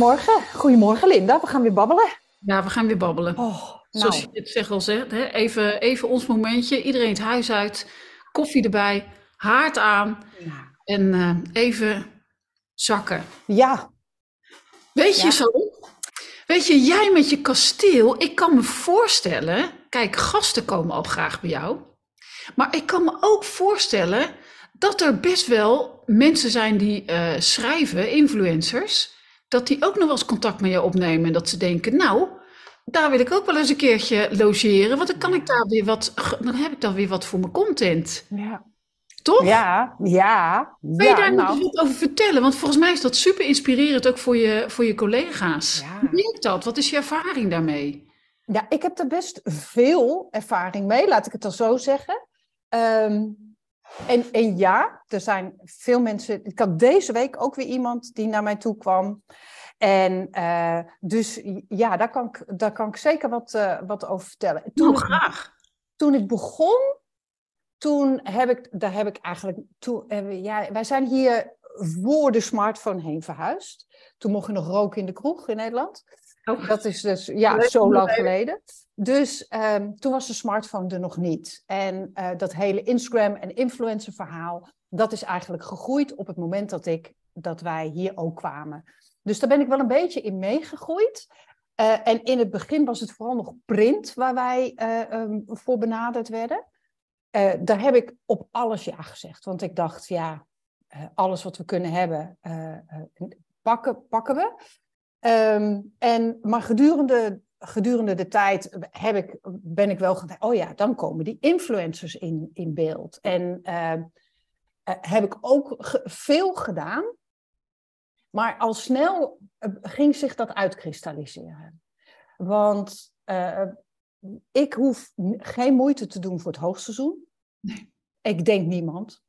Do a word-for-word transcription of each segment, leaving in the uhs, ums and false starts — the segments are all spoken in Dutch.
Goedemorgen. Goedemorgen, Linda. We gaan weer babbelen. Ja, we gaan weer babbelen. Oh, Zoals nou, je het zeg al zegt, hè? Even, even ons momentje. Iedereen het huis uit. Koffie erbij. Haard aan. nou, En eh, even zakken. ja, Weet je ja, zo? Weet je, jij met je kasteel. Ik kan me voorstellen. Kijk, gasten komen ook graag bij jou. Maar ik kan me ook voorstellen dat er best wel mensen zijn die eh, schrijven, influencers, dat die ook nog wel eens contact met je opnemen en dat ze denken, nou, daar wil ik ook wel eens een keertje logeren, want dan kan ik ja, daar weer wat, ge- dan heb ik dan weer wat voor mijn content. ja, Toch? ja, ja, Kan je ja, daar niet eens nou, wat over vertellen? Want volgens mij is dat super inspirerend ook voor je, voor je collega's. Hoe ja. werkt dat? Wat is je ervaring daarmee? Ja, ik heb er best veel ervaring mee, laat ik het dan zo zeggen. Ehm, en, en ja, er zijn veel mensen. Ik had deze week ook weer iemand die naar mij toe kwam. En eh, dus ja, daar kan ik, daar kan ik zeker wat, eh, wat over vertellen. Nou, Toen ik, graag. toen ik begon. Toen heb ik, daar heb ik eigenlijk, toen, eh, ja, wij zijn hier voor de smartphone heen verhuisd. Toen mocht je nog roken in de kroeg in Nederland. Oh, Dat is dus, ja, leuk zo om dat lang even- geleden. Dus ehm, toen was de smartphone er nog niet. En eh, dat hele Instagram- en influencer-verhaal, dat is eigenlijk gegroeid op het moment dat, ik, dat wij hier ook kwamen. Dus daar ben ik wel een beetje in meegegroeid. Eh, en in het begin was het vooral nog print waar wij eh, ehm, voor benaderd werden. Uh, daar heb ik op alles ja gezegd. Want ik dacht, ja, uh, alles wat we kunnen hebben, uh, uh, pakken, pakken we. Um, en, maar gedurende, gedurende de tijd heb ik, ben ik wel gedacht, oh ja, dan komen die influencers in, in beeld. En uh, uh, heb ik ook ge- veel gedaan. Maar al snel uh, ging zich dat uitkristalliseren. Want uh, ik hoef geen moeite te doen voor het hoogseizoen. Nee. Ik denk niemand.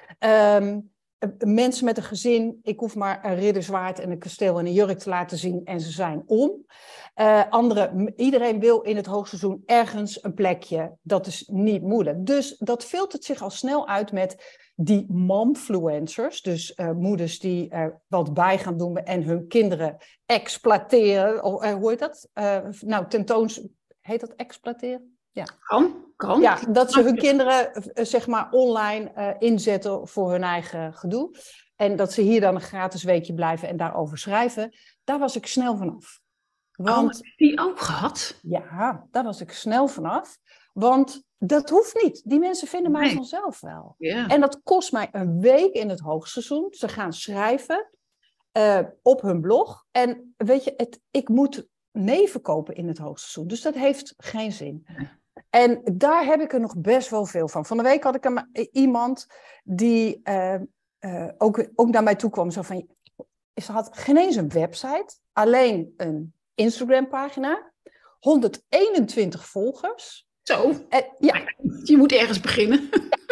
Um, mensen met een gezin, ik hoef maar een ridderzwaard en een kasteel en een jurk te laten zien en ze zijn om. Uh, andere, iedereen wil in het hoogseizoen ergens een plekje. Dat is niet moeilijk. Dus dat filtert zich al snel uit met die momfluencers. Dus uh, moeders die er wat bij gaan doen en hun kinderen exploiteren. Of, uh, hoe heet dat? Uh, nou, tentoons... Heet dat exploiteren? Ja. Kan, kan. Ja, dat ze hun kinderen uh, zeg maar online uh, inzetten voor hun eigen gedoe. En dat ze hier dan een gratis weekje blijven en daarover schrijven. Daar was ik snel vanaf. Want, Oh, heb je die ook gehad? ja, daar was ik snel vanaf. Want dat hoeft niet. Die mensen vinden mij Nee. vanzelf wel. Ja. En dat kost mij een week in het hoogseizoen. Ze gaan schrijven uh, op hun blog. En weet je, het, ik moet neven kopen in het hoogseizoen. Dus dat heeft geen zin. Nee. En daar heb ik er nog best wel veel van. Van de week had ik een, iemand die uh, uh, ook, ook naar mij toe kwam. Zo van, ze had geen eens een website. Alleen een Instagram-pagina. honderdeenentwintig volgers. Zo, en, ja. Je moet ergens beginnen.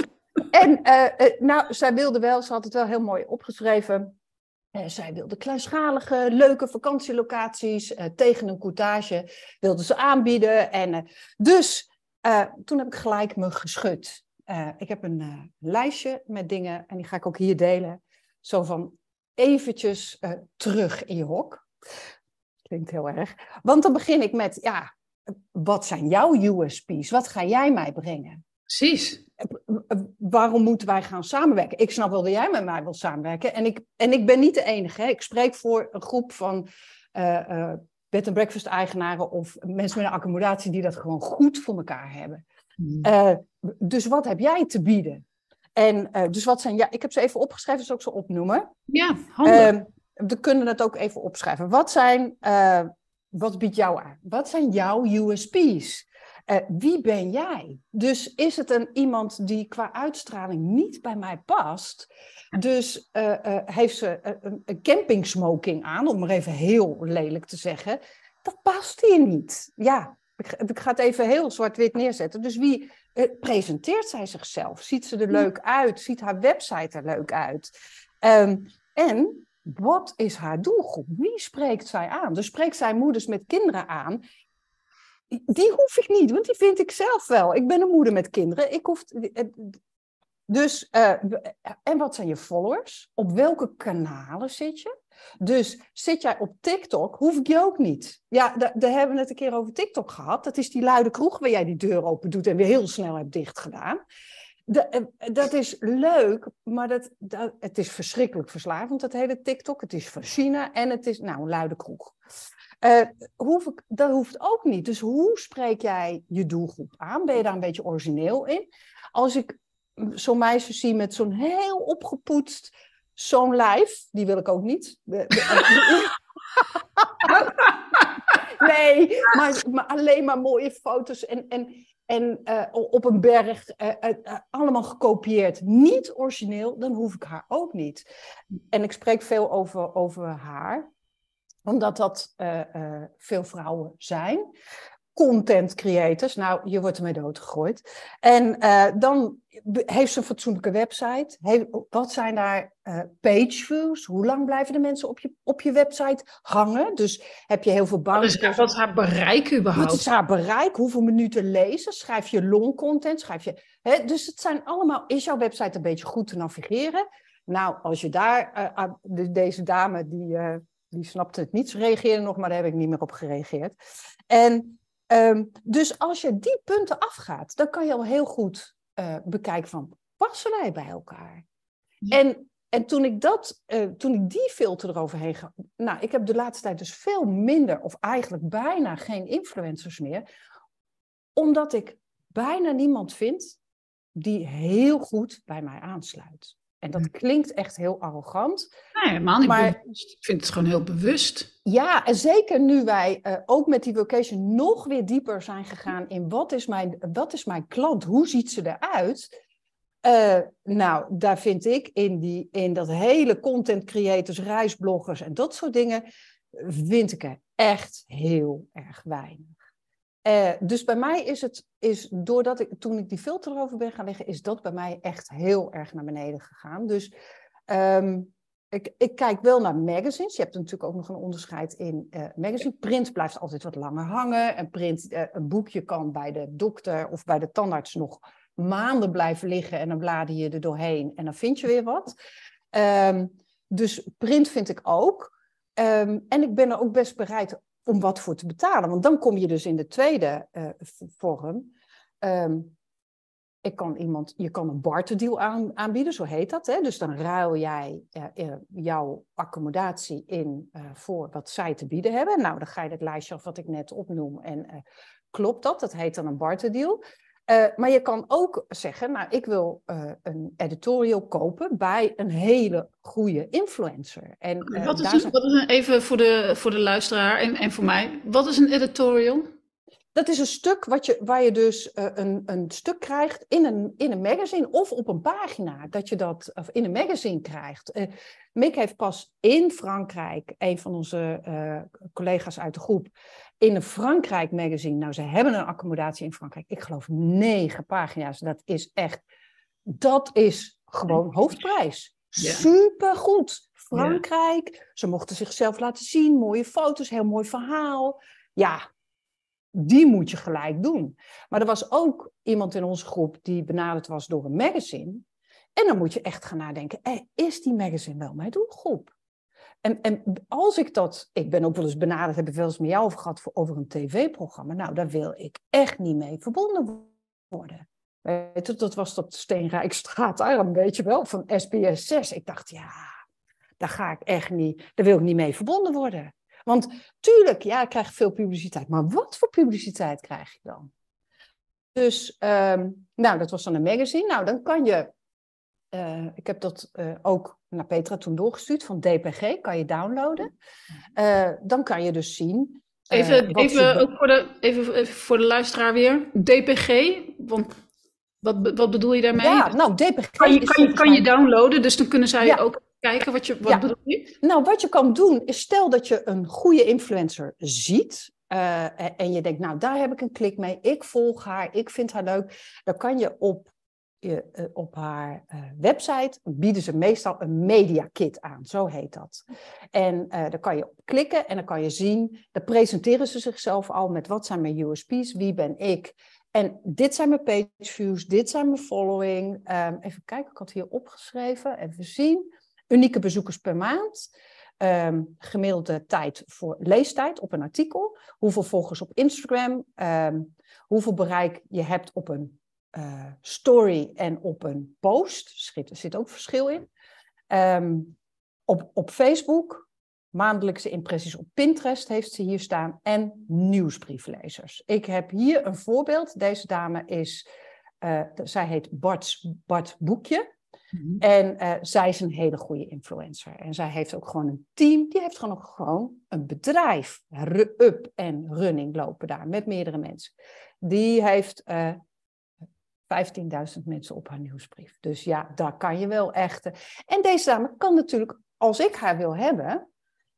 En uh, uh, nou, zij wilde wel, ze had het wel heel mooi opgeschreven. Uh, zij wilde kleinschalige, leuke vakantielocaties. Uh, tegen een courtage wilde ze aanbieden. En, uh, dus uh, toen heb ik gelijk me geschud. Uh, ik heb een uh, lijstje met dingen en die ga ik ook hier delen. Zo van eventjes uh, terug in je hok. Klinkt heel erg. Want dan begin ik met, ja, wat zijn jouw U S P's? Wat ga jij mij brengen? Precies. Waarom moeten wij gaan samenwerken? Ik snap wel dat jij met mij wilt samenwerken. En ik, en ik ben niet de enige. Hè? Ik spreek voor een groep van uh, uh, bed and breakfast eigenaren of mensen met een accommodatie die dat gewoon goed voor elkaar hebben. Hmm. Uh, dus wat heb jij te bieden? En uh, dus wat zijn, ja, ik heb ze even opgeschreven, zal ik ze opnoemen. Ja, handig. Uh, we kunnen het ook even opschrijven. Wat zijn, uh, wat biedt jou aan? Wat zijn jouw U S P's? Uh, wie ben jij? Dus is het een iemand die qua uitstraling niet bij mij past? Dus uh, uh, heeft ze een, een campingsmoking aan, om maar even heel lelijk te zeggen. Dat past hier niet. Ja, ik, ik ga het even heel zwart-wit neerzetten. Dus wie uh, presenteert zij zichzelf? Ziet ze er leuk uit? Ziet haar website er leuk uit? Um, en wat is haar doelgroep? Wie spreekt zij aan? Dus spreekt zij moeders met kinderen aan? Die hoef ik niet, want die vind ik zelf wel. Ik ben een moeder met kinderen. Ik hoef... Dus, uh, en wat zijn je followers? Op welke kanalen zit je? Dus zit jij op TikTok, hoef ik je ook niet. Ja, daar, daar hebben we het een keer over TikTok gehad. Dat is die luide kroeg waar jij die deur open doet en weer heel snel hebt dichtgedaan. De, dat is leuk, maar dat, dat, het is verschrikkelijk verslavend, dat hele TikTok. Het is van China en het is, nou, een luide kroeg. Uh, hoef ik, dat hoeft ook niet. Dus hoe spreek jij je doelgroep aan? Ben je daar een beetje origineel in? Als ik zo'n meisje zie met zo'n heel opgepoetst, zo'n lijf, die wil ik ook niet. Nee, maar, maar alleen maar mooie foto's en... en En uh, op een berg, uh, uh, uh, allemaal gekopieerd. Niet origineel, dan hoef ik haar ook niet. En ik spreek veel over, over haar, omdat dat uh, uh, veel vrouwen zijn. Content creators, nou, je wordt ermee doodgegooid. En uh, dan heeft ze een fatsoenlijke website. He, wat zijn daar uh, page views? Hoe lang blijven de mensen op je, op je website hangen? Dus heb je heel veel bang. Wat is, wat is haar bereik überhaupt? Wat is haar bereik? Hoeveel minuten lezen? Schrijf je long content? Schrijf je, hè? Dus het zijn allemaal... Is jouw website een beetje goed te navigeren? Nou, als je daar... Uh, de, deze dame, die, uh, die snapte het niet. Ze reageerde nog, maar daar heb ik niet meer op gereageerd. En um, dus als je die punten afgaat, dan kan je al heel goed uh, bekijken van... Passen wij bij elkaar? Ja. En... En toen ik, dat, uh, toen ik die filter eroverheen ga... Nou, ik heb de laatste tijd dus veel minder... of eigenlijk bijna geen influencers meer. Omdat ik bijna niemand vind... die heel goed bij mij aansluit. En dat klinkt echt heel arrogant. Nee, helemaal niet maar, bewust. Ik vind het gewoon heel bewust. Ja, en zeker nu wij uh, ook met die vocation... nog weer dieper zijn gegaan in... wat is mijn, wat is mijn klant? Hoe ziet ze eruit... Uh, nou, daar vind ik in, die, in dat hele content creators, reisbloggers en dat soort dingen, vind ik er echt heel erg weinig. Uh, dus bij mij is het, is doordat ik, toen ik die filter erover ben gaan leggen, is dat bij mij echt heel erg naar beneden gegaan. Dus um, ik, ik kijk wel naar magazines. Je hebt natuurlijk ook nog een onderscheid in uh, magazine. Print blijft altijd wat langer hangen. En print, uh, een boekje kan bij de dokter of bij de tandarts nog maanden blijven liggen en dan blader je er doorheen en dan vind je weer wat. Um, dus print vind ik ook. Um, en ik ben er ook best bereid om wat voor te betalen. Want dan kom je dus in de tweede uh, vorm. Um, ik kan iemand, je kan een barterdeal aan, aanbieden, zo heet dat. Hè? Dus dan ruil jij uh, uh, jouw accommodatie in uh, voor wat zij te bieden hebben. Nou, dan ga je het lijstje af wat ik net opnoem en uh, klopt dat? Dat heet dan een barterdeal. Uh, maar je kan ook zeggen, nou, ik wil uh, een editorial kopen bij een hele goede influencer. En, uh, wat is, daar een, zijn... wat is een, even voor de, voor de luisteraar en, en voor mij, wat is een editorial? Dat is een stuk wat je, waar je dus uh, een, een stuk krijgt in een, in een magazine of op een pagina. Dat je dat of in een magazine krijgt. Uh, Mick heeft pas in Frankrijk, een van onze uh, collega's uit de groep, in een Frankrijk magazine. Nou, ze hebben een accommodatie in Frankrijk. Ik geloof negen pagina's. Dat is echt, dat is gewoon hoofdprijs. Ja. Supergoed. Frankrijk. Ja. Ze mochten zichzelf laten zien. Mooie foto's, heel mooi verhaal. Ja. Die moet je gelijk doen. Maar er was ook iemand in onze groep die benaderd was door een magazine. En dan moet je echt gaan nadenken, hey, is die magazine wel mijn doelgroep? En, en als ik dat, ik ben ook wel eens benaderd, heb ik wel eens met jou over gehad, voor, over een tv-programma. Nou, daar wil ik echt niet mee verbonden worden. Weet je, dat was dat Steenrijkstraatarm, weet je wel, van S B S zes. Ik dacht, ja, daar ga ik echt niet, daar wil ik niet mee verbonden worden. Want tuurlijk, ja, ik krijg veel publiciteit. Maar wat voor publiciteit krijg je dan? Dus, um, nou, dat was dan een magazine. Nou, dan kan je... Uh, ik heb dat uh, ook naar Petra toen doorgestuurd. Van D P G, kan je downloaden. Uh, dan kan je dus zien... Uh, even even, je... ook voor de, even, even voor de luisteraar weer. D P G, want wat, wat bedoel je daarmee? Ja, nou, D P G kan je, is kan je, kan je downloaden, dus dan kunnen zij ja. ook... kijken wat je, wat ja. bedoel je? Nou, wat je kan doen is, stel dat je een goede influencer ziet uh, en je denkt, nou, daar heb ik een klik mee, ik volg haar, ik vind haar leuk. Dan kan je op, je, uh, op haar uh, website, bieden ze meestal een media kit aan, zo heet dat. En uh, daar kan je op klikken en dan kan je zien, dan presenteren ze zichzelf al met wat zijn mijn U S P's, wie ben ik. En dit zijn mijn page views, dit zijn mijn following. Um, even kijken, ik had hier opgeschreven, even zien. Unieke bezoekers per maand. Um, gemiddelde tijd voor leestijd op een artikel. Hoeveel volgers op Instagram. Um, hoeveel bereik je hebt op een uh, story en op een post. Er zit ook verschil in. Um, op, op Facebook. Maandelijkse impressies op Pinterest heeft ze hier staan. En nieuwsbrieflezers. Ik heb hier een voorbeeld. Deze dame is... Uh, zij heet Bart, Bart Boekje. Mm-hmm. En uh, zij is een hele goede influencer. En zij heeft ook gewoon een team. Die heeft gewoon ook gewoon een bedrijf. Up en running lopen daar met meerdere mensen. Die heeft uh, vijftienduizend mensen op haar nieuwsbrief. Dus ja, daar kan je wel echt... Uh... En deze dame kan natuurlijk, als ik haar wil hebben...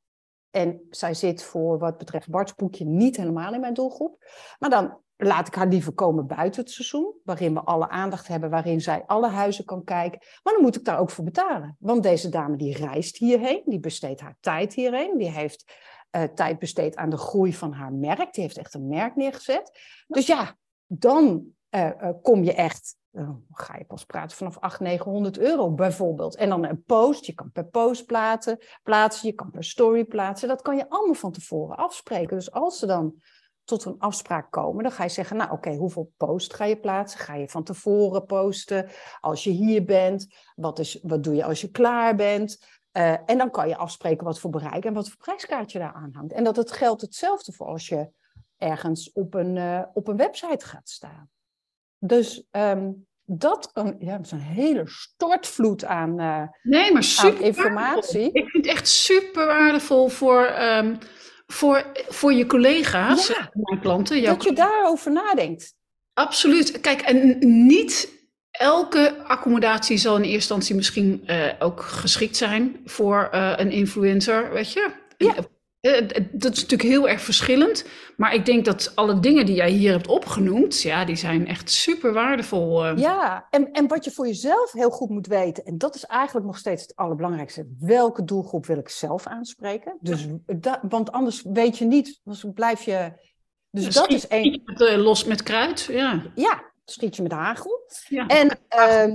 En zij zit voor wat betreft Bart's Boekje niet helemaal in mijn doelgroep. Maar dan laat ik haar liever komen buiten het seizoen. Waarin we alle aandacht hebben. Waarin zij alle huizen kan kijken. Maar dan moet ik daar ook voor betalen. Want deze dame die reist hierheen. Die besteedt haar tijd hierheen. Die heeft uh, tijd besteed aan de groei van haar merk. Die heeft echt een merk neergezet. Dus ja, dan uh, uh, kom je echt... Uh, ga je pas praten vanaf achthonderd, negenhonderd euro bijvoorbeeld. En dan een post, je kan per post plaatsen, plaatsen, je kan per story plaatsen. Dat kan je allemaal van tevoren afspreken. Dus als ze dan tot een afspraak komen, dan ga je zeggen, nou oké, okay, hoeveel post ga je plaatsen? Ga je van tevoren posten? Als je hier bent, wat, is, wat doe je als je klaar bent? Uh, en dan kan je afspreken wat voor bereik en wat voor prijskaartje daar aan hangt. En dat het geldt hetzelfde voor als je ergens op een, uh, op een website gaat staan. Dus um, dat kan, ja, dat is een hele stortvloed aan, uh, nee, maar super aan informatie. Waardevol. Ik vind het echt super waardevol voor, um, voor, voor je collega's, ja, mijn klanten. Dat je daarover nadenkt. Absoluut. Kijk, en niet elke accommodatie zal in eerste instantie misschien uh, ook geschikt zijn voor uh, een influencer, weet je. Ja. Dat is natuurlijk heel erg verschillend. Maar ik denk dat alle dingen die jij hier hebt opgenoemd, ja, die zijn echt super waardevol. Ja, en, en wat je voor jezelf heel goed moet weten, en dat is eigenlijk nog steeds het allerbelangrijkste. Welke doelgroep wil ik zelf aanspreken? Dus, da, want anders weet je niet, dus blijf je... Dus ja, dat schiet, is één... Met, uh, los met kruid, ja. Ja, schiet je met hagel. Ja. En... Uh,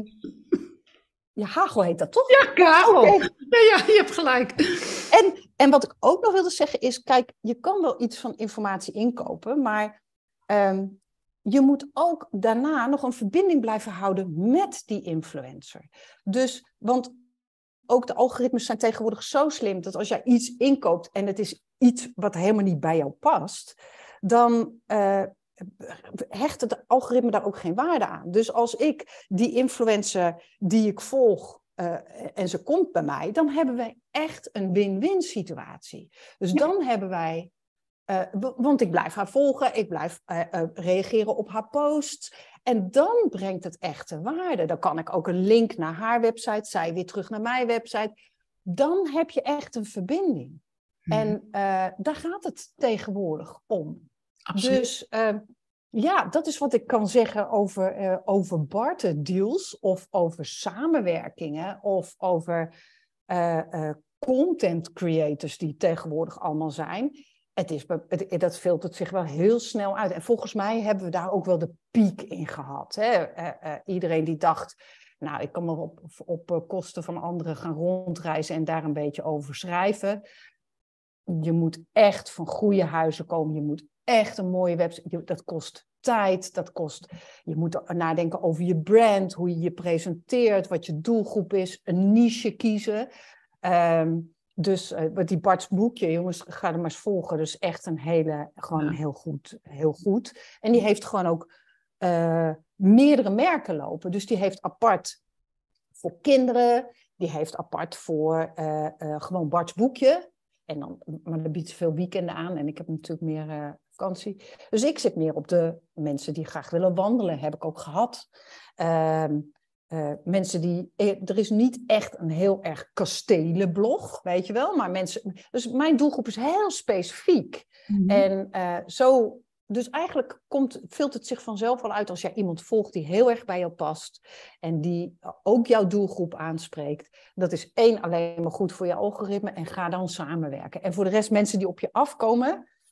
Ja, hagel heet dat toch? Ja, hagel. Okay. Ja, ja, je hebt gelijk. En, en wat ik ook nog wilde zeggen is, kijk, je kan wel iets van informatie inkopen, maar um, je moet ook daarna nog een verbinding blijven houden met die influencer. Dus, want ook de algoritmes zijn tegenwoordig zo slim, dat als jij iets inkoopt en het is iets wat helemaal niet bij jou past, dan... Uh, hechten de algoritme daar ook geen waarde aan. Dus als ik die influencer die ik volg uh, en ze komt bij mij, dan hebben wij echt een win-win situatie. Dus ja. dan hebben wij, uh, want ik blijf haar volgen, ik blijf uh, uh, reageren op haar posts en dan brengt het echte waarde. Dan kan ik ook een link naar haar website, zij weer terug naar mijn website. Dan heb je echt een verbinding. Hmm. En uh, daar gaat het tegenwoordig om. Absoluut. Dus uh, ja, dat is wat ik kan zeggen over, uh, over barter deals of over samenwerkingen of over uh, uh, content creators die tegenwoordig allemaal zijn. Het is, het, dat filtert zich wel heel snel uit. En volgens mij hebben we daar ook wel de piek in gehad. Hè? Uh, uh, iedereen die dacht, nou ik kan maar op, op, op kosten van anderen gaan rondreizen en daar een beetje over schrijven. Je moet echt van goede huizen komen, je moet echt een mooie website. Dat kost tijd, dat kost... Je moet nadenken over je brand, hoe je je presenteert, wat je doelgroep is, een niche kiezen. Um, dus uh, die Bart's Boekje, jongens, ga er maar eens volgen. Dus echt een hele, gewoon heel goed, heel goed. En die heeft gewoon ook uh, meerdere merken lopen. Dus die heeft apart voor kinderen, die heeft apart voor uh, uh, gewoon Bart's Boekje. En dan, maar dat biedt veel weekenden aan en ik heb natuurlijk meer uh, vakantie. Dus ik zit meer op de mensen die graag willen wandelen, heb ik ook gehad. Uh, uh, mensen die, er is niet echt een heel erg kastelenblog, weet je wel. Maar mensen, dus mijn doelgroep is heel specifiek. Mm-hmm. En uh, zo, dus eigenlijk komt, vult het zich vanzelf wel uit als jij iemand volgt die heel erg bij jou past. En die ook jouw doelgroep aanspreekt. Dat is één, alleen maar goed voor je algoritme. En ga dan samenwerken. En voor de rest, mensen die op je afkomen.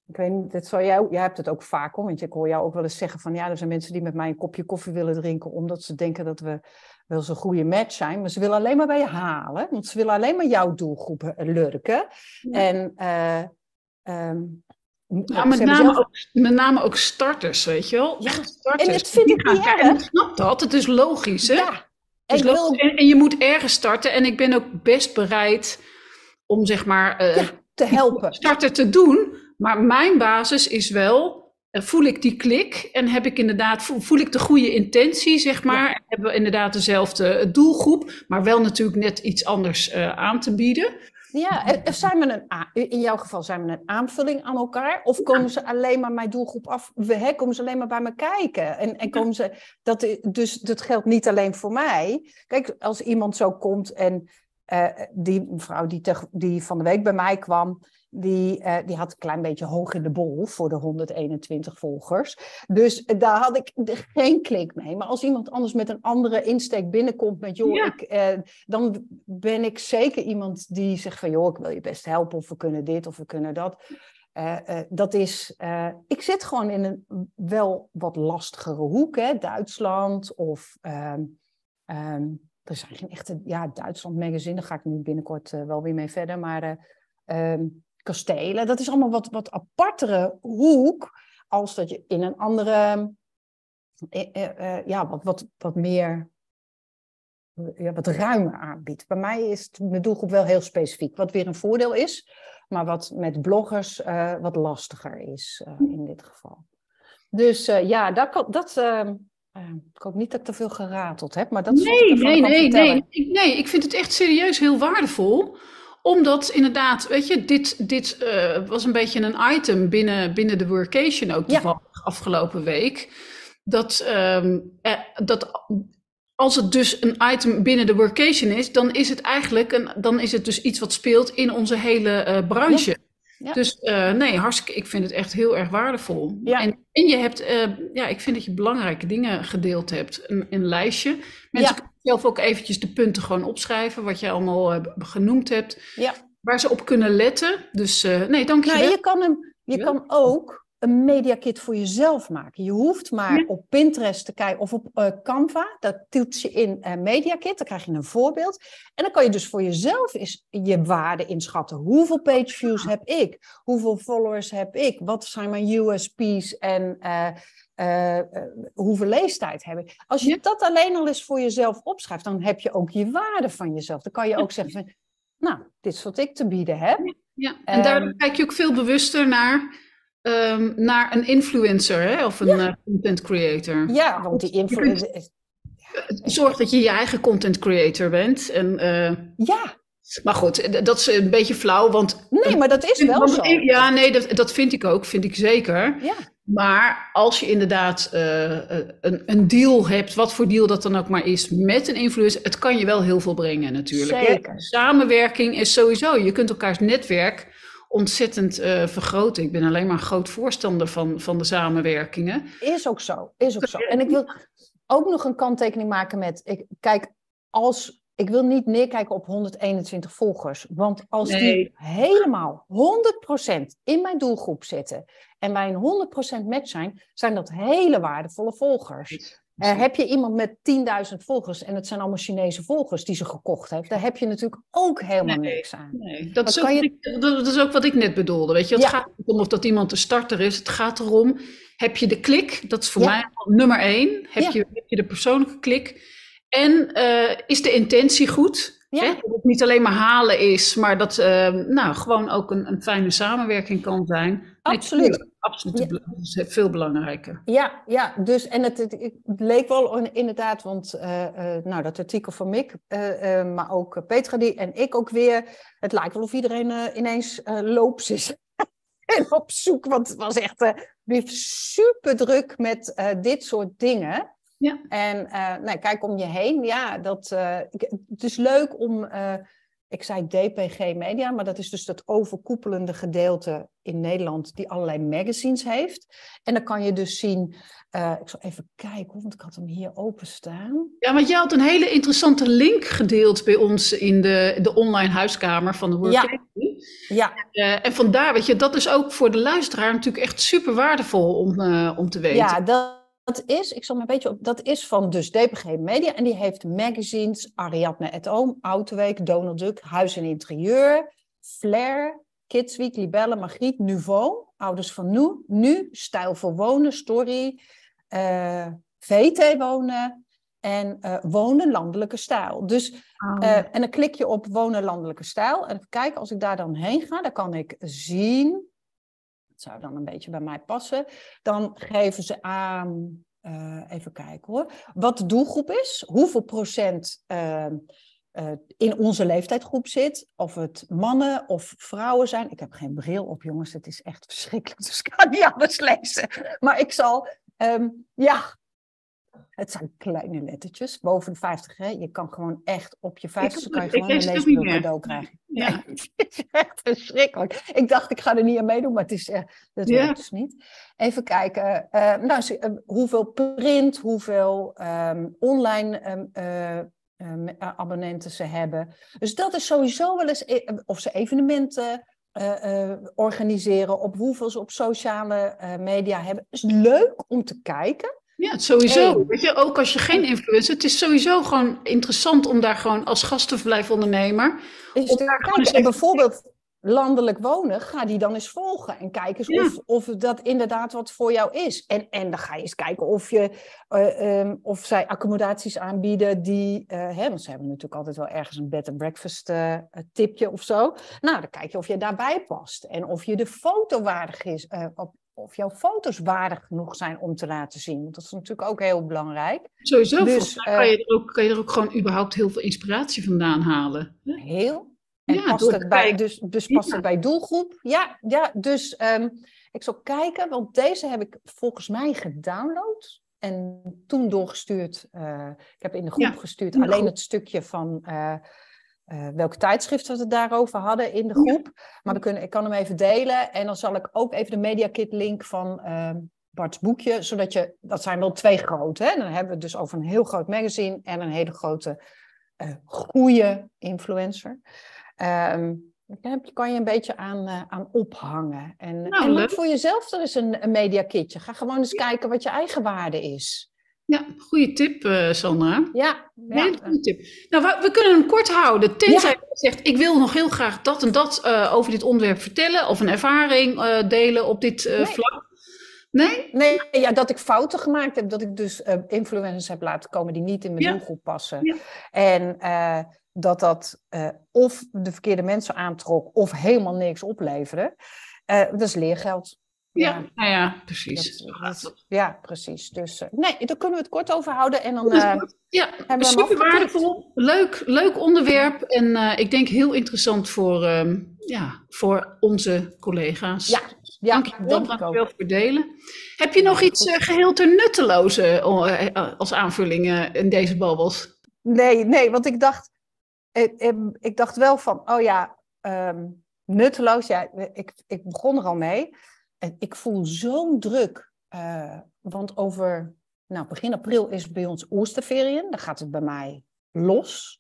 Ik weet niet, dat zou jij, jij hebt het ook vaak hoor, want ik hoor jou ook wel eens zeggen van ja, er zijn mensen die met mij een kopje koffie willen drinken omdat ze denken dat we wel zo'n goede match zijn, maar ze willen alleen maar bij je halen, want ze willen alleen maar jouw doelgroep lurken. Ja. En uh, um, ja, met, name zelf... ook, met name ook starters, weet je wel. Ja. Starters. En het vind ik niet erg. En ik snap dat, het is logisch hè. Ja. En, wil... en, en je moet ergens starten en ik ben ook best bereid om zeg maar uh, ja, te helpen. Starter te doen. Maar mijn basis is wel, voel ik die klik en heb ik inderdaad, voel, voel ik de goede intentie, zeg maar. Ja. Hebben we inderdaad dezelfde doelgroep, maar wel natuurlijk net iets anders uh, aan te bieden. Ja, zijn we een, in jouw geval zijn we een aanvulling aan elkaar? Of komen ja. ze alleen maar mijn doelgroep af? Hè, komen ze alleen maar bij me kijken? En, en komen ze, dat, dus dat geldt niet alleen voor mij. Kijk, als iemand zo komt en uh, die mevrouw die, te, die van de week bij mij kwam, Die, uh, die had een klein beetje hoog in de bol voor de honderdeenentwintig volgers. Dus uh, daar had ik geen klik mee. Maar als iemand anders met een andere insteek binnenkomt met joh, ja. ik, uh, dan ben ik zeker iemand die zegt van joh, ik wil je best helpen of we kunnen dit of we kunnen dat. Uh, uh, dat is, uh, ik zit gewoon in een wel wat lastigere hoek, hè? Duitsland of um, um, er zijn geen echte, ja, Duitsland magazine, daar ga ik nu binnenkort uh, wel weer mee verder, maar uh, um, kastelen, dat is allemaal wat, wat apartere hoek, als dat je in een andere, uh, uh, uh, ja, wat, wat, wat meer, uh, ja, wat ruimer aanbiedt. Bij mij is het, mijn doelgroep wel heel specifiek, wat weer een voordeel is, maar wat met bloggers uh, wat lastiger is uh, in dit geval. Dus uh, ja, dat kan, dat, uh, uh, ik hoop niet dat ik te veel gerateld heb, maar dat is nee, wat ik ervan nee, kan nee, vertellen. Nee, nee, ik vind het echt serieus heel waardevol. Omdat inderdaad, weet je, dit, dit uh, was een beetje een item binnen, binnen de workation ook toevallig ja. afgelopen week. Dat, um, eh, dat als het dus een item binnen de workation is, dan is het eigenlijk een, dan is het dus iets wat speelt in onze hele uh, branche. Ja. Ja. Dus uh, nee, hartstikke, ik vind het echt heel erg waardevol. Ja. En, en je hebt, uh, ja, ik vind dat je belangrijke dingen gedeeld hebt. Een, een lijstje. Mensen ja. kunnen zelf ook eventjes de punten gewoon opschrijven, wat je allemaal uh, genoemd hebt. Ja. Waar ze op kunnen letten. Dus uh, nee, dank je wel. Nou, je kan, hem, je ja. kan ook een mediakit voor jezelf maken. Je hoeft maar ja. op Pinterest te kijken of op uh, Canva. Dat toets je in uh, mediakit, dan krijg je een voorbeeld. En dan kan je dus voor jezelf eens je waarde inschatten. Hoeveel page views heb ik? Hoeveel followers heb ik? Wat zijn mijn U S P's en uh, uh, uh, hoeveel leestijd heb ik? Als je ja. dat alleen al eens voor jezelf opschrijft, dan heb je ook je waarde van jezelf. Dan kan je ook zeggen van, nou, dit is wat ik te bieden heb. Ja, ja. En um, daardoor kijk je ook veel bewuster naar... Um, naar een influencer hè? Of een ja. uh, content creator. Ja, want die influencer... Is... Zorg dat je je eigen content creator bent. En, uh... ja. Maar goed, dat is een beetje flauw, want... Nee, maar dat is wel want, zo. Ja, nee, dat, dat vind ik ook, vind ik zeker. Ja. Maar als je inderdaad uh, een, een deal hebt, wat voor deal dat dan ook maar is, met een influencer, het kan je wel heel veel brengen natuurlijk. Zeker. Hè? Samenwerking is sowieso, je kunt elkaars netwerk... ontzettend uh, vergroten. Ik ben alleen maar een groot voorstander van, van de samenwerkingen. Is ook zo, is ook zo. En ik wil ook nog een kanttekening maken met... Ik, kijk, als, ik wil niet neerkijken op honderdeenentwintig volgers. Want als nee. die helemaal honderd procent in mijn doelgroep zitten... en wij een honderd procent match zijn... zijn dat hele waardevolle volgers. Uh, heb je iemand met tienduizend volgers en het zijn allemaal Chinese volgers die ze gekocht heeft, daar heb je natuurlijk ook helemaal nee, niks aan. Nee. Dat, is ook je... ik, dat is ook wat ik net bedoelde. Weet je? Het ja. gaat niet om of dat iemand een starter is. Het gaat erom, heb je de klik? Dat is voor ja. mij nummer één. Heb, ja. je, heb je de persoonlijke klik? En uh, is de intentie goed? Ja. Hè? Dat het niet alleen maar halen is, maar dat uh, nou, gewoon ook een, een fijne samenwerking kan zijn. Absoluut. Nee, absoluut, ja. Dat is veel belangrijker. Ja, ja, dus en het, het, het leek wel inderdaad, want uh, uh, nou, dat artikel van Mick, uh, uh, maar ook Petra die en ik ook weer, het lijkt wel of iedereen uh, ineens uh, loops is en op zoek, want het was echt uh, weer super druk met uh, dit soort dingen. Ja. En uh, nou, kijk om je heen, ja, dat, uh, het is leuk om... Uh, Ik zei D P G Media, maar dat is dus dat overkoepelende gedeelte in Nederland die allerlei magazines heeft. En dan kan je dus zien, uh, ik zal even kijken, want ik had hem hier openstaan. Ja, want jij had een hele interessante link gedeeld bij ons in de, de online huiskamer van de Workation. Ja. Ja. Uh, en vandaar, weet je, dat is ook voor de luisteraar natuurlijk echt super waardevol om, uh, om te weten. Ja, dat, dat is, ik zal maar een beetje op, dat is van dus D P G Media. En die heeft magazines, Ariadne et al, Autoweek, Donald Duck, Huis en Interieur, Flair, Kids Week, Libelle, Margriet, Nouveau, Ouders van Nu, Nu, Stijl voor Wonen, Story, uh, V T Wonen en uh, Wonen Landelijke Stijl. Dus, oh. uh, en dan klik je op Wonen Landelijke Stijl. En even kijken, als ik daar dan heen ga, dan kan ik zien, dat zou dan een beetje bij mij passen, dan geven ze aan, uh, even kijken hoor, wat de doelgroep is, hoeveel procent uh, uh, in onze leeftijdsgroep zit, of het mannen of vrouwen zijn. Ik heb geen bril op, jongens, het is echt verschrikkelijk, dus ik kan niet alles lezen. Maar ik zal, um, ja, het zijn kleine lettertjes, boven de vijftig, hè? Je kan gewoon echt op je vijftigste kan je gewoon een leesbril cadeau krijgen. Ja. Nee, het is echt verschrikkelijk. Ik dacht, ik ga er niet aan meedoen, maar het is, uh, dat ja. werkt dus niet. Even kijken, uh, nou, uh, hoeveel print, hoeveel um, online um, uh, um, abonnenten ze hebben. Dus dat is sowieso wel eens, of ze evenementen uh, uh, organiseren, op hoeveel ze op sociale uh, media hebben. Het is leuk om te kijken. Ja, sowieso. Weet je, ook als je geen influencer, het is sowieso gewoon interessant om daar gewoon als gastverblijfondernemer. Is te kijken. Eens... En bijvoorbeeld landelijk wonen, ga die dan eens volgen en kijk eens ja. of, of dat inderdaad wat voor jou is. En, en dan ga je eens kijken of, je, uh, um, of zij accommodaties aanbieden die, uh, hè, want ze hebben natuurlijk altijd wel ergens een bed and breakfast uh, tipje of zo. Nou, dan kijk je of je daarbij past en of je de foto waardig is, uh, op, of jouw foto's waardig genoeg zijn om te laten zien. Want dat is natuurlijk ook heel belangrijk. Sowieso, dus, uh, kan, je er ook, kan je er ook gewoon überhaupt heel veel inspiratie vandaan halen. Heel. En ja, past het bij, dus, dus past ja. het bij doelgroep? Ja, ja dus um, ik zal kijken, want deze heb ik volgens mij gedownload en toen doorgestuurd. Uh, ik heb in de groep ja, gestuurd alleen groep. het stukje van uh, uh, welke tijdschrift we het daarover hadden in de groep. Ja. Maar we kunnen, ik kan hem even delen en dan zal ik ook even de MediaKit link van uh, Bart's boekje, zodat je, dat zijn wel twee grote, hè? Dan hebben we het dus over een heel groot magazine en een hele grote uh, goede influencer. Um, daar kan je een beetje aan, uh, aan ophangen. En, nou, en maak voor jezelf er eens een, een mediakitje. Ga gewoon eens kijken wat je eigen waarde is. Ja, goede tip, uh, Sandra. Ja. ja. Hele goede tip. Nou, we, we kunnen hem kort houden. Tenzij ja. je zegt, ik wil nog heel graag dat en dat uh, over dit onderwerp vertellen. Of een ervaring uh, delen op dit uh, nee. vlak. Nee? Nee, ja, dat ik fouten gemaakt heb. Dat ik dus uh, influencers heb laten komen die niet in mijn ja. doelgroep passen. Ja. En... Uh, dat dat uh, of de verkeerde mensen aantrok of helemaal niks opleverde. Uh, dat is leergeld. Ja, ja, nou ja precies. Dat, dat, ja, precies. Dus uh, nee, daar kunnen we het kort over houden. En dan, uh, ja, hebben we super waardevol. Leuk, leuk onderwerp. En uh, ik denk heel interessant voor, um, ja, voor onze collega's. Ja, ja dankjewel, denk dankjewel voor het delen. Heb je nog iets uh, geheel ter nutteloze uh, als aanvulling uh, in deze babbels? Nee, nee, want ik dacht... Ik, ik dacht wel van, oh ja, um, nutteloos. Ja, ik, ik begon er al mee. En ik voel zo'n druk. Uh, want over, nou, begin april is bij ons Osterferien. Dan gaat het bij mij los.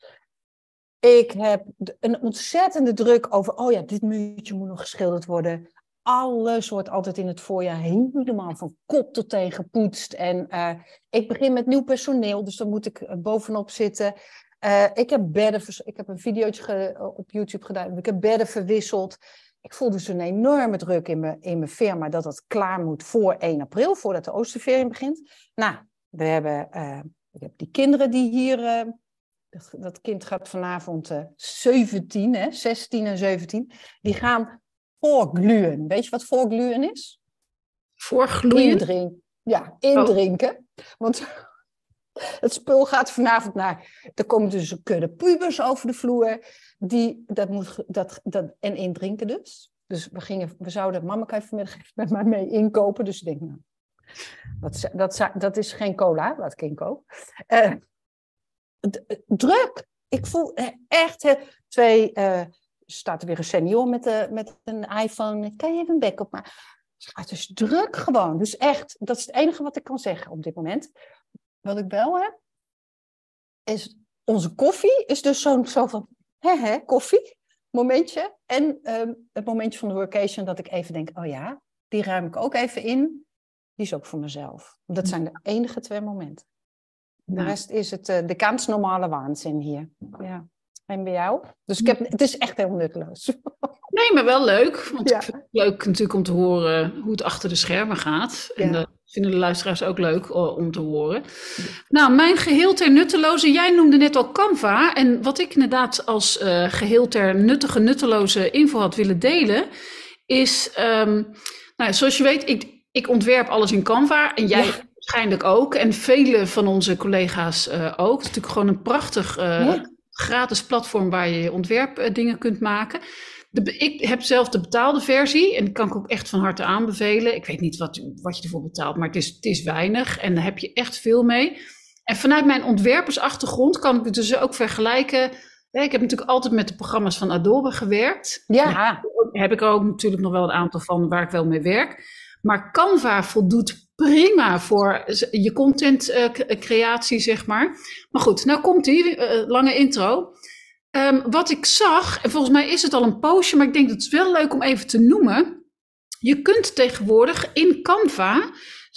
Ik heb een ontzettende druk over, oh ja, dit muurtje moet nog geschilderd worden. Alles wordt altijd in het voorjaar helemaal van kop tot teen gepoetst. En uh, ik begin met nieuw personeel, dus dan moet ik uh, bovenop zitten. Uh, ik heb bedden, ik heb een videootje ge, op YouTube gedaan, ik heb bedden verwisseld. Ik voel dus een enorme druk in mijn, in mijn firma dat het klaar moet voor één april, voordat de Oosterferien begint. Nou, we hebben, uh, ik heb die kinderen die hier, uh, dat, dat kind gaat vanavond uh, zeventien, hè, zestien en zeventien, die gaan voorgluwen. Weet je wat voorgluwen is? Voorgluwen? Indrinken. Ja, indrinken. Oh. Want... Het spul gaat vanavond naar... Er komen dus een kudde pubers over de vloer. Die, dat moet, dat, dat, en indrinken dus. Dus we, gingen, we zouden... Mama kan je vanmiddag met mij mee inkopen. Dus ik denk, nou... Dat, dat, dat is geen cola, laat ik inkopen. Uh, d- druk. Ik voel echt... Uh, twee... Uh, staat er weer een senior met, uh, met een iPhone. Kan je even een bek op maken? Het gaat dus druk gewoon. Dus echt, dat is het enige wat ik kan zeggen op dit moment. Wat ik wel heb, is onze koffie is dus zo'n zo van, hè hè, koffie. momentje. En um, het momentje van de workation dat ik even denk, oh ja, die ruim ik ook even in. Die is ook voor mezelf. Dat zijn de enige twee momenten. De Nou. rest is het uh, de kans normale waanzin hier. Ja. En bij jou? Dus ik heb, het is echt heel nutteloos. Nee, maar wel leuk. Want Ja. ik vind het leuk natuurlijk om te horen hoe het achter de schermen gaat. En Ja. dat vinden de luisteraars ook leuk uh, om te horen. Nou, mijn geheel ter nutteloze. Jij noemde net al Canva. En wat ik inderdaad als uh, geheel ter nuttige, nutteloze info had willen delen. Is, um, nou, zoals je weet, ik, ik ontwerp alles in Canva. En jij... Ja. Waarschijnlijk ook. En vele van onze collega's uh, ook. Het is natuurlijk gewoon een prachtig uh, ja. gratis platform waar je ontwerpdingen uh, kunt maken. De, ik heb zelf de betaalde versie en die kan ik ook echt van harte aanbevelen. Ik weet niet wat, wat je ervoor betaalt, maar het is, het is weinig en daar heb je echt veel mee. En vanuit mijn ontwerpersachtergrond kan ik het dus ook vergelijken. Ja, ik heb natuurlijk altijd met de programma's van Adobe gewerkt. Ja. Daar heb ik er ook natuurlijk nog wel een aantal van waar ik wel mee werk. Maar Canva voldoet prima voor je contentcreatie, uh, zeg maar. Maar goed, nou komt die uh, lange intro. Um, wat ik zag, en volgens mij is het al een poosje, maar ik denk dat het wel leuk om even te noemen. Je kunt tegenwoordig in Canva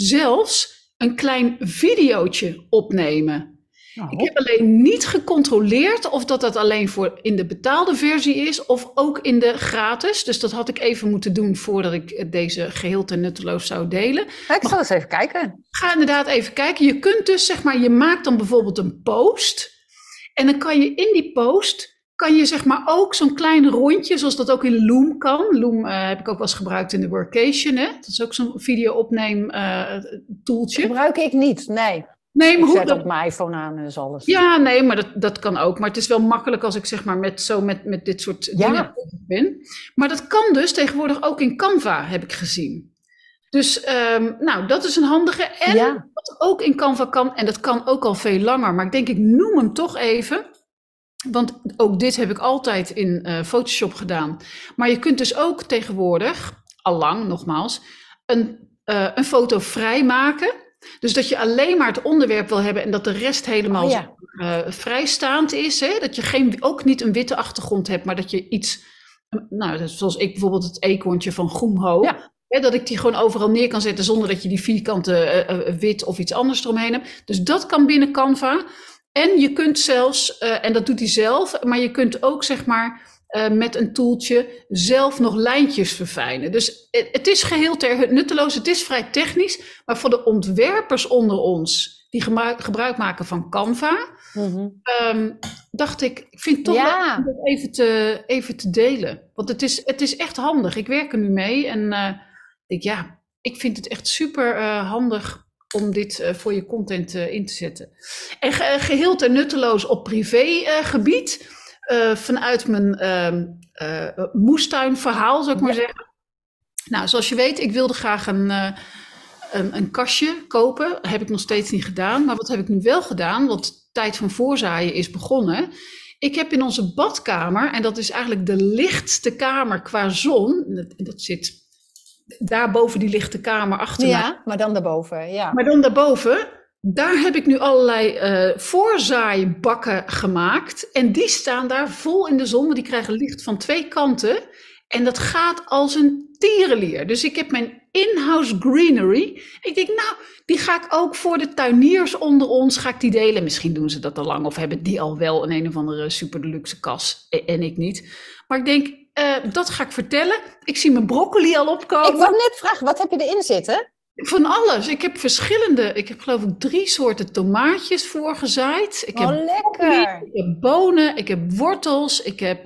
zelfs een klein videootje opnemen. Oh. Ik heb alleen niet gecontroleerd of dat dat alleen voor in de betaalde versie is of ook in de gratis. Dus dat had ik even moeten doen voordat ik deze geheel ten nutteloos zou delen. Ja, ik zal eens even kijken. Ga inderdaad even kijken. Je kunt dus, zeg maar, je maakt dan bijvoorbeeld een post. En dan kan je in die post, kan je zeg maar ook zo'n klein rondje, zoals dat ook in Loom kan. Loom uh, heb ik ook wel eens gebruikt in de workation. Hè? Dat is ook zo'n video opneem uh, tooltje. Gebruik ik niet, nee. Nee, maar ik hoe, zet dat, op mijn iPhone aan en is alles. Ja, nee, maar dat, dat kan ook. Maar het is wel makkelijk als ik zeg maar met, zo met, met dit soort ja. dingen ben. Maar dat kan dus tegenwoordig ook in Canva, heb ik gezien. Dus um, nou, dat is een handige. En ja. wat ook in Canva kan, en dat kan ook al veel langer, maar ik denk ik noem hem toch even. Want ook dit heb ik altijd in uh, Photoshop gedaan. Maar je kunt dus ook tegenwoordig, allang nogmaals, een, uh, een foto vrijmaken. Dus dat je alleen maar het onderwerp wil hebben en dat de rest helemaal oh, ja. uh, vrijstaand is. Hè? Dat je geen, ook niet een witte achtergrond hebt, maar dat je iets, nou, zoals ik bijvoorbeeld het eekhoorntje van Goemho, ja. hè, dat ik die gewoon overal neer kan zetten zonder dat je die vierkante uh, uh, wit of iets anders eromheen hebt. Dus dat kan binnen Canva. En je kunt zelfs, uh, en dat doet hij zelf, maar je kunt ook zeg maar uh, met een toeltje zelf nog lijntjes verfijnen. Dus het, het is geheel ter nutteloos, het is vrij technisch, maar voor de ontwerpers onder ons die gebruik, gebruik maken van Canva, mm-hmm. um, dacht ik, ik vind het toch ja. leuk om dat even te, even te delen. Want het is, het is echt handig. Ik werk er nu mee en uh, ik, ja, ik vind het echt super uh, handig om dit uh, voor je content uh, in te zetten. En ge- geheel ter nutteloos op privégebied, uh, uh, vanuit mijn uh, uh, moestuinverhaal, zou ik maar ja. zeggen. Nou, zoals je weet, ik wilde graag een, uh, een, een kastje kopen. Dat heb ik nog steeds niet gedaan. Maar wat heb ik nu wel gedaan? Want de tijd van voorzaaien is begonnen. Ik heb in onze badkamer, en dat is eigenlijk de lichtste kamer qua zon, dat, dat zit daar boven die lichte kamer achter ja, mij. Ja, maar dan daarboven, ja. Maar dan daarboven, daar heb ik nu allerlei uh, voorzaaibakken gemaakt. En die staan daar vol in de zon, want die krijgen licht van twee kanten. En dat gaat als een tierenlier. Dus ik heb mijn in-house greenery. Ik denk, nou, die ga ik ook voor de tuiniers onder ons, ga ik die delen. Misschien doen ze dat al lang of hebben die al wel een een of andere super deluxe kas en ik niet. Maar ik denk, uh, dat ga ik vertellen. Ik zie mijn broccoli al opkomen. Ik wou net vragen, wat heb je erin zitten? Van alles. Ik heb verschillende, ik heb geloof ik drie soorten tomaatjes voorgezaaid. Ik oh, heb lekker. Broccoli, ik heb bonen, ik heb wortels, ik heb...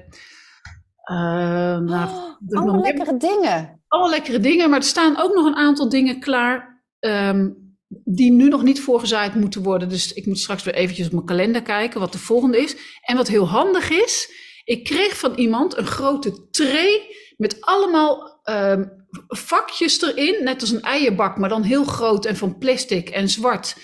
Uh, nou, oh, allemaal lekkere dingen. Allemaal lekkere dingen, maar er staan ook nog een aantal dingen klaar um, die nu nog niet voorgezaaid moeten worden. Dus ik moet straks weer eventjes op mijn kalender kijken wat de volgende is. En wat heel handig is, ik kreeg van iemand een grote tray met allemaal um, vakjes erin, net als een eierbak, maar dan heel groot en van plastic en zwart.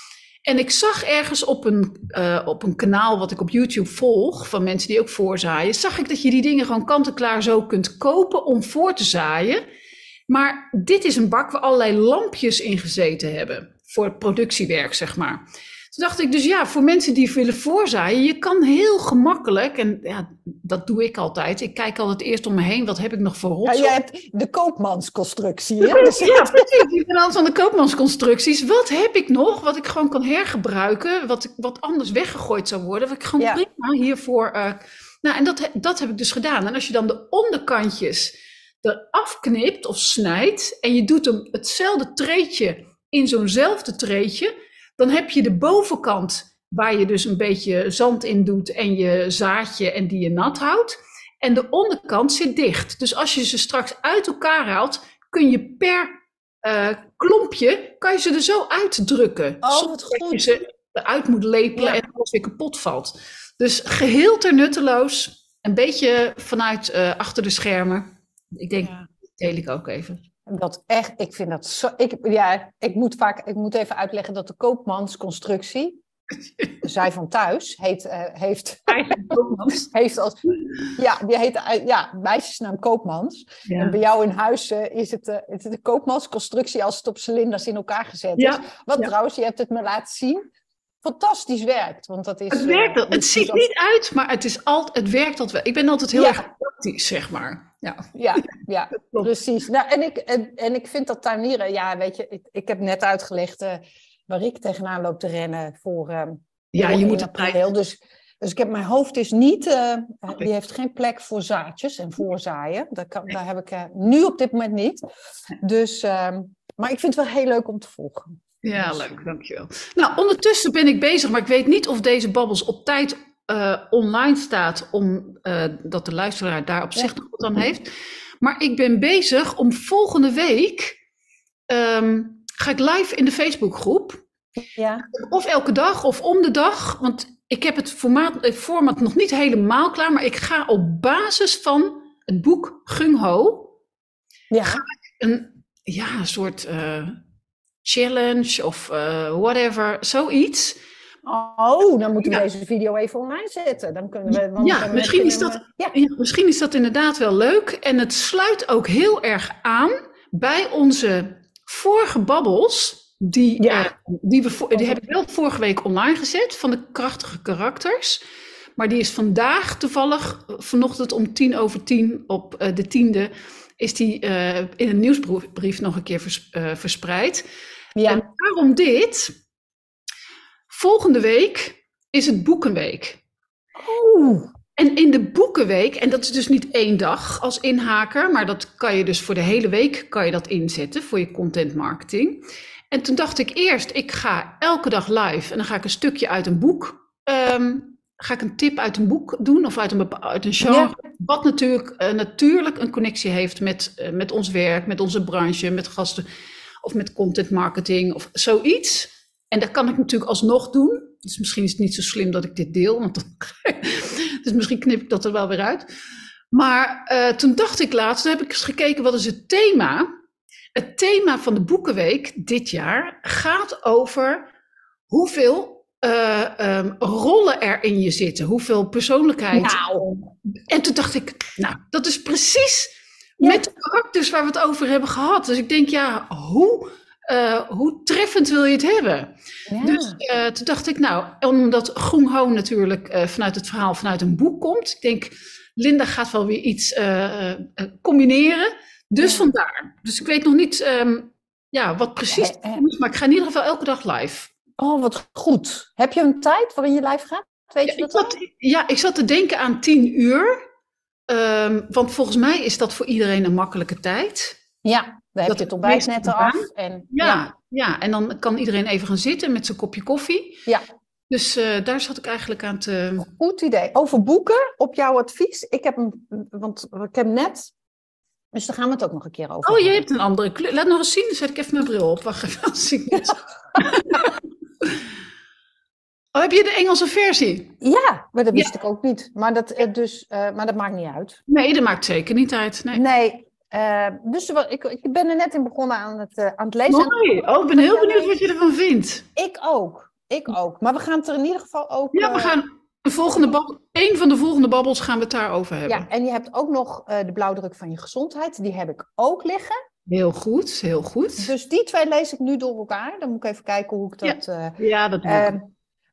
En ik zag ergens op een, uh, op een kanaal wat ik op YouTube volg, van mensen die ook voorzaaien, zag ik dat je die dingen gewoon kant-en-klaar zo kunt kopen om voor te zaaien. Maar dit is een bak waar allerlei lampjes in gezeten hebben, voor het productiewerk, zeg maar. Toen dacht ik dus ja, voor mensen die willen voorzaaien, je kan heel gemakkelijk, en ja, dat doe ik altijd. Ik kijk altijd eerst om me heen, wat heb ik nog voor Ja, rotzooi? jij hebt de koopmansconstructie. Hè? Dus Ja, precies. Ik ben altijd van de koopmansconstructies. Wat heb ik nog, wat ik gewoon kan hergebruiken, wat, ik- wat anders weggegooid zou worden, wat ik gewoon Ja. prima hiervoor... eh, nou, en dat, he- dat heb ik dus gedaan. En als je dan de onderkantjes eraf knipt of snijdt, en je doet hem hetzelfde treetje in zo'nzelfde treetje, dan heb je de bovenkant waar je dus een beetje zand in doet en je zaadje en die je nat houdt. En de onderkant zit dicht. Dus als je ze straks uit elkaar haalt, kun je per eh, klompje, kan je ze er zo uitdrukken. Oh, Zonder wat dat je goed. ze eruit moet lepelen Ja. en alles weer kapot valt. Dus geheel ter nutteloos. Een beetje vanuit eh, achter de schermen. Ik denk, Ja. dat deel ik ook even. Dat echt, ik vind dat zo. Ik, ja, ik moet vaak, ik moet even uitleggen dat de koopmansconstructie, zij van thuis, heet, eh, heeft, Eigen koopmans. heeft als. Ja, die heet, eh, ja, meisjesnaam Koopmans. En bij Ja. jou in huis eh, is het, eh, het is de koopmansconstructie als het op cilinders in elkaar gezet Ja, is. Wat ja. trouwens, je hebt het me laten zien, fantastisch werkt. Want dat is. Het werkt, eh, wel. Het dus ziet als- niet uit, maar het, is altijd, het werkt altijd wel. Ik ben altijd heel Ja. erg praktisch, zeg maar. Ja, Ja, ja, klopt. precies. Nou, en, ik, en, en ik vind dat tuinieren, ja, weet je, ik, ik heb net uitgelegd eh, waar ik tegenaan loop te rennen voor ehm Ja, voor je moet één het april. Dus, dus ik heb mijn hoofd is niet, eh, eh, Snap die ik. heeft geen plek voor zaadjes en voorzaaien. Dat kan, daar heb ik eh, nu op dit moment niet. Dus, ehm, maar ik vind het wel heel leuk om te volgen. Ja, Dus, leuk, dankjewel. Nou, ondertussen ben ik bezig, maar ik weet niet of deze babbels op tijd eh, online staat, om eh, dat de luisteraar daar op zich nog wat aan heeft. Maar ik ben bezig om volgende week, ehm, ga ik live in de Facebookgroep. ja, Of elke dag of om de dag, want ik heb het formaat, het format nog niet helemaal klaar, maar ik ga op basis van het boek Gung Ho ja. een, ja, een soort eh, challenge of eh, whatever, zoiets. Oh, dan moeten we Ja. deze video even online zetten. Dan kunnen we, want Ja, dan misschien heb is je hem, dat- eh, Ja, Ja, misschien is dat inderdaad wel leuk. En het sluit ook heel erg aan bij onze vorige babbels. Die, Ja. eh, die, we, vo- die heb ik wel vorige week online gezet, van de krachtige karakters. Maar die is vandaag toevallig, eh, vanochtend om tien over tien op eh, de tiende, is die eh, in een nieuwsbrief nog een keer vers- eh, verspreid. ja. En waarom dit? Volgende week is het Boekenweek. Oeh, En in de Boekenweek, en dat is dus niet één dag als inhaker, maar dat kan je dus voor de hele week kan je dat inzetten voor je content marketing. En toen dacht ik eerst, ik ga elke dag live en dan ga ik een stukje uit een boek, ehm, ga ik een tip uit een boek doen of uit een, bepa- uit een genre, Ja. wat natuurlijk, eh, natuurlijk een connectie heeft met, eh, met ons werk, met onze branche, met gasten of met content marketing of zoiets. En dat kan ik natuurlijk alsnog doen. Dus misschien is het niet zo slim dat ik dit deel, want dan dus misschien knip ik dat er wel weer uit. Maar eh, toen dacht ik laatst, toen heb ik eens gekeken, wat is het thema? Het thema van de Boekenweek dit jaar gaat over hoeveel eh, ehm, rollen er in je zitten. Hoeveel persoonlijkheid. nou. En toen dacht ik, nou, dat is precies Ja. met de karakters waar we het over hebben gehad. Dus ik denk, ja, hoe, eh, hoe treffend wil je het hebben? Ja. Dus eh, toen dacht ik, nou, omdat Gung Ho natuurlijk eh, vanuit het verhaal vanuit een boek komt. Ik denk, Linda gaat wel weer iets eh, eh, combineren. Dus Ja. vandaar. Dus ik weet nog niet ehm, ja, wat precies Eh, eh. is, maar ik ga in ieder geval elke dag live. Oh, wat goed. Heb je een tijd waarin je live gaat? Weet Ja, je ik dat al? zat, ja, ik zat te denken aan tien uur. Ehm, want volgens mij is dat voor iedereen een makkelijke tijd. Ja, dan heb Dat je het het ontbijt meeste net gedaan. eraf. En, Ja, ja. ja. En dan kan iedereen even gaan zitten met zijn kopje koffie. Ja. Dus eh, daar zat ik eigenlijk aan te... Goed idee. Over boeken, op jouw advies. Ik heb hem, want ik heb hem net. Dus daar gaan we het ook nog een keer over Oh, je hebben. hebt een andere kleur. Laat nog eens zien, dan zet ik even mijn bril op. Wacht even, dan zie ik het. Oh, heb je de Engelse versie? Ja, maar dat wist ik ook niet. Maar dat, eh, dus, eh, maar dat maakt niet uit. Nee, dat maakt zeker niet uit. Nee. Nee, eh, dus er wa- ik, ik ben er net in begonnen aan het, eh, aan het lezen. En Mooi. Oh, ik ben heel benieuwd wat je ervan vindt. ik ook. Ik ook. Maar we gaan het er in ieder geval ook... Ja, we eh, gaan een volgende babbel, één van de volgende babbels gaan we het daarover hebben. ja, en je hebt ook nog eh, de blauwdruk van je gezondheid. Die heb ik ook liggen. Heel goed, heel goed. Dus die twee lees ik nu door elkaar. Dan moet ik even kijken hoe ik dat... eh, Ja, dat doe ik. Ehm,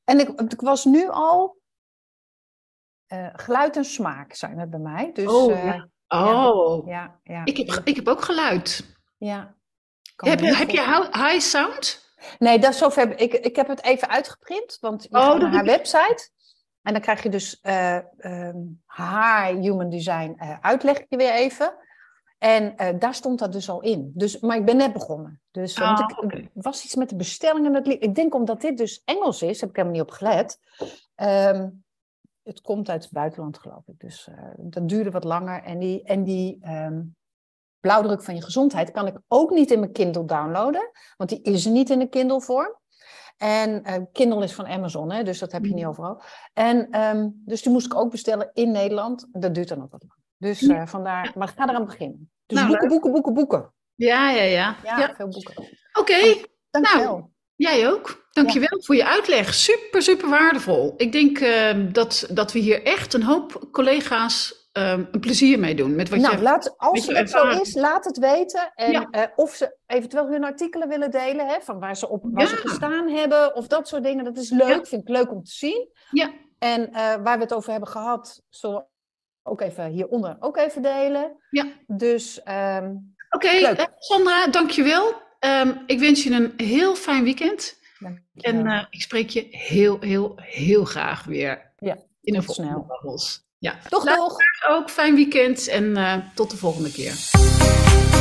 En ik, ik was nu al... Uh, geluid en smaak zijn het bij mij. Dus, oh, uh, ja. Oh. Ja, ja, ja. Ik, heb, ik heb ook geluid. Ja. Heb je, heb je high sound? Nee, dat is zover. Ik, ik heb het even uitgeprint, want je oh, gaat naar haar ik... website. En dan krijg je dus uh, um, haar Human Design uh, uitleg je weer even. En uh, daar stond dat dus al in. Dus, maar ik ben net begonnen. Dus, uh, oh, want ik, okay. was iets met de bestellingen. Dat, ik denk omdat dit dus Engels is, heb ik helemaal niet op gelet. Um, het komt uit het buitenland, geloof ik. Dus uh, dat duurde wat langer. En die, en die um, blauwdruk van je gezondheid kan ik ook niet in mijn Kindle downloaden. Want die is er niet in de Kindle vorm. En uh, Kindle is van Amazon, hè, dus dat heb je mm. niet overal. En um, dus die moest ik ook bestellen in Nederland. Dat duurt dan ook wat lang. Dus uh, ja. vandaar, maar ik ga eraan beginnen. Dus nou, boeken, boeken, boeken, boeken. Ja, ja, ja. Ja, ja. veel boeken. Oké. Okay. Dankjewel. Nou, jij ook. Dankjewel ja. voor je uitleg. Super, super waardevol. Ik denk uh, dat, dat we hier echt een hoop collega's um, een plezier mee doen. Met wat nou, je, laat, als het zo is, laat het weten. En ja. uh, of ze eventueel hun artikelen willen delen, hè, van waar ze op waar ja. ze gestaan hebben, of dat soort dingen. Dat is leuk, ja. vind ik leuk om te zien. Ja. En uh, waar we het over hebben gehad, zullen ook even hieronder ook even delen. Ja. Dus, um, oké, okay, Sandra, dankjewel. Um, ik wens je een heel fijn weekend. Dankjewel. En uh, ik spreek je heel, heel, heel graag weer. Ja, in een snel. Babbels. Ja. Toch, toch. Ook fijn weekend en uh, tot de volgende keer.